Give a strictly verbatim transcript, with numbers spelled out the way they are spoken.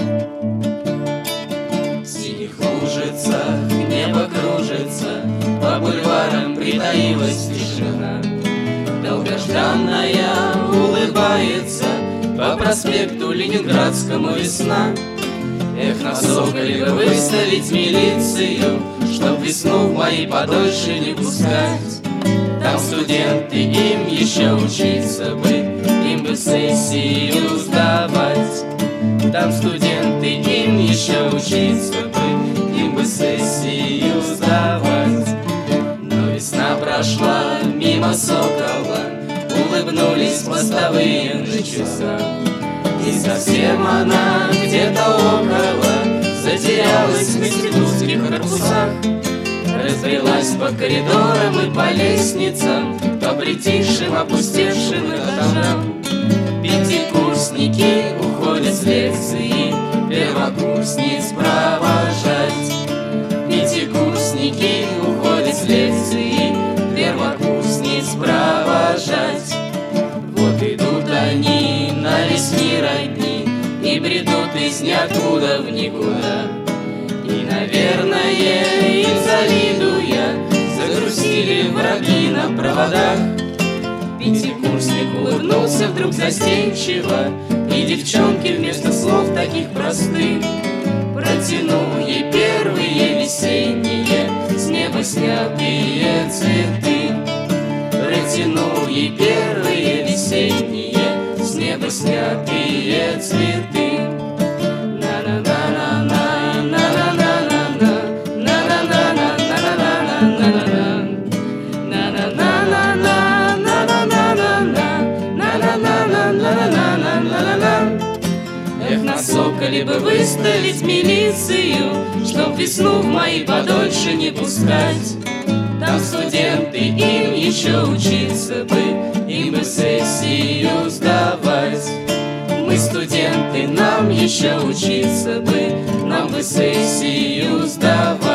В синих лужицах небо кружится, по бульварам притаилась тишина. Долгожданная улыбается по проспекту Ленинградскому весна. Эх, на Соколе бы выставить милицию, чтоб весну в мои подольше не пускать. Там студенты, им еще учиться бы, им бы сессию сдавать. Там студенты, им еще учиться бы, им бы сессию сдавать. Но весна прошла мимо Сокола, улыбнулись мостовые на часах. И совсем она где-то около затерялась в институтских корпусах. Разбрелась по коридорам и по лестницам, по притихшим, опустевшим этажам. Пятикурсники уходят с лекции, первокурсниц провожать. Пятикурсники уходят с лекции, первокурсниц провожать. Вот идут они на весь мир одни и бредут из ниоткуда в никуда. И, наверное, им завидуя, загрустили враги на проводах. Пятикурсник улыбнулся вдруг застенчиво, и девчонке вместо слов таких простых протянул ей первые весенние с неба снятые цветы. Протянул ей первые весенние с неба снятые цветы. Эх, на Соколе бы выставить милицию, чтоб весну в мои подольше не пускать. Там студенты, им еще учиться бы, им бы сессию сдавать. Мы студенты, нам еще учиться бы, нам бы сессию сдавать.